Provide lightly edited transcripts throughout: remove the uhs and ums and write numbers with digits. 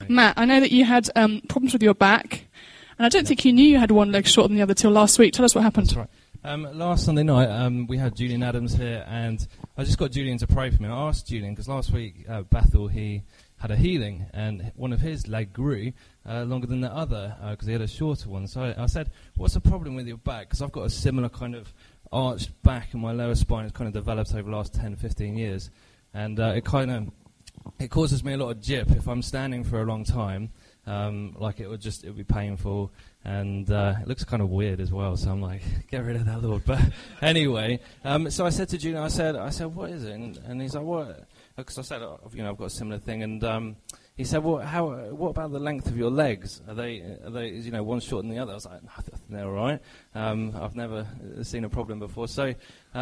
Matt, I know that you had problems with your back, and I don't think you knew you had one leg shorter than the other till last week. Tell us what happened. That's right. Last Sunday night, we had Julian Adams here, and I just got Julian to pray for me. I asked Julian, because last week, Bethel, he had a healing, and one of his leg grew longer than the other, because he had a shorter one. So I said, what's the problem with your back? Because I've got a similar kind of arched back, and my lower spine has kind of developed over the last 10, 15 years. And it causes me a lot of jip if I'm standing for a long time. Like it would be painful, and it looks kind of weird as well. So I'm like, get rid of that, Lord. But anyway, so I said to Julian, I said, what is it? And he's like, what? Because I said, I've got a similar thing. And he said, well, what about the length of your legs? Are they, one shorter than the other? I was like, no, they're all right. I've never seen a problem before. So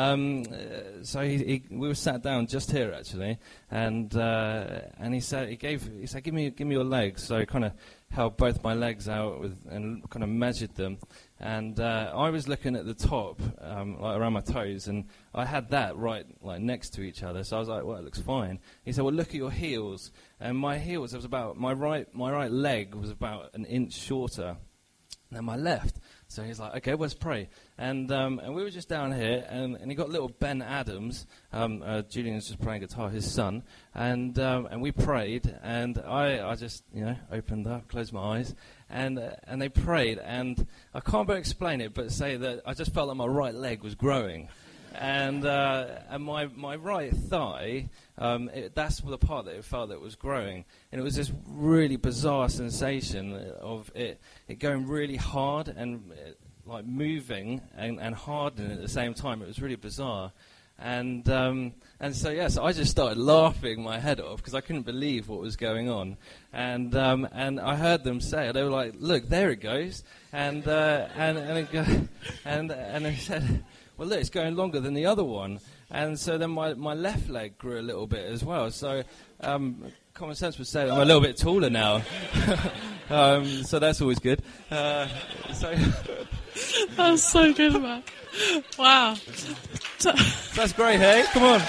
we were sat down just here actually, and he said, give me your legs. So he kind of held both my legs out and kind of measured them. And I was looking at the top, like around my toes, and I had that right like next to each other. So I was like, well, it looks fine. He said, well, look at your heels. And my heels, it was about my right leg was about an inch shorter than my left. So he's like, okay, let's pray. And we were just down here, and he got little Ben Adams. Julian's just playing guitar, his son. And we prayed, and I just, opened up, closed my eyes, and they prayed. And I can't better explain it, but say that I just felt like my right leg was growing. And my right thigh, that's the part that it felt that was growing. And it was this really bizarre sensation of it going really hard and like moving and hardening at the same time. It was really bizarre. And so I just started laughing my head off because I couldn't believe what was going on. And I heard them say it. They were like, "Look, there it goes." And he said, well, look, it's going longer than the other one. And so then my left leg grew a little bit as well. So common sense would say that I'm a little bit taller now. So that's always good. That's so good, man. Wow. That's great, hey? Come on.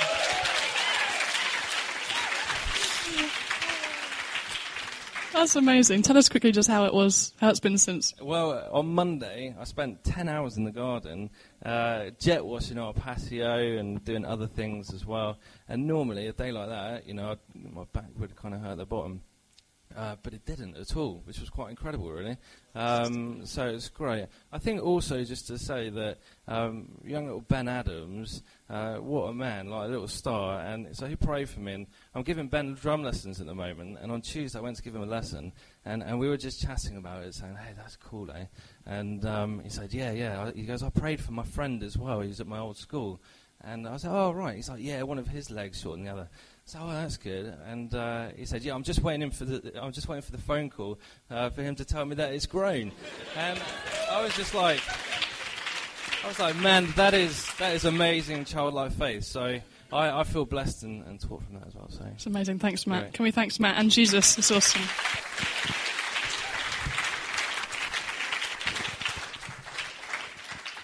That's amazing. Tell us quickly just how it's been since. Well, on Monday, I spent 10 hours in the garden, jet washing our patio and doing other things as well. And normally, a day like that, my back would kind of hurt the bottom. But it didn't at all, which was quite incredible, really. So it's great. I think also just to say that young little Ben Adams, what a man, like a little star. And so he prayed for me. And I'm giving Ben drum lessons at the moment. And on Tuesday I went to give him a lesson. And we were just chatting about it, saying, hey, that's cool, eh? And he said, yeah. He goes, I prayed for my friend as well. He was at my old school. And I said, oh, right. He's like, yeah, one of his legs shorter than the other. So, oh, that's good. And he said, yeah, I'm just waiting for the phone call for him to tell me that it's grown. And I was like, man, that is amazing childlike faith. So I feel blessed and taught from that as well. So it's amazing. Thanks, Matt. Great. Can we thank Matt and Jesus? It's awesome.